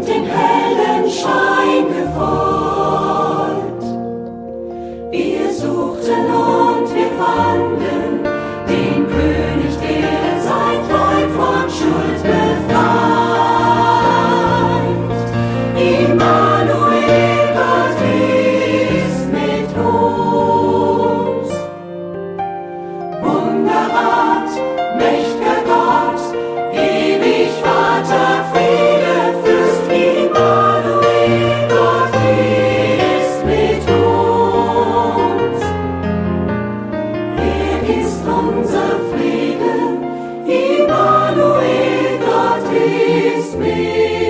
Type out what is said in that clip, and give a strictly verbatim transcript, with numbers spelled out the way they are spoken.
dem hellen Schein gefolgt. Wir suchten und wir fanden den König, der sein Volk von Schuld befreit. Immanuel, Gott ist mit uns. Wunderrat, mächt'ger Gott, ewig Vater, Friede, Fürst. Immanuel, Gott ist mit uns. Er ist unser Friede, Immanuel, Gott ist mit uns.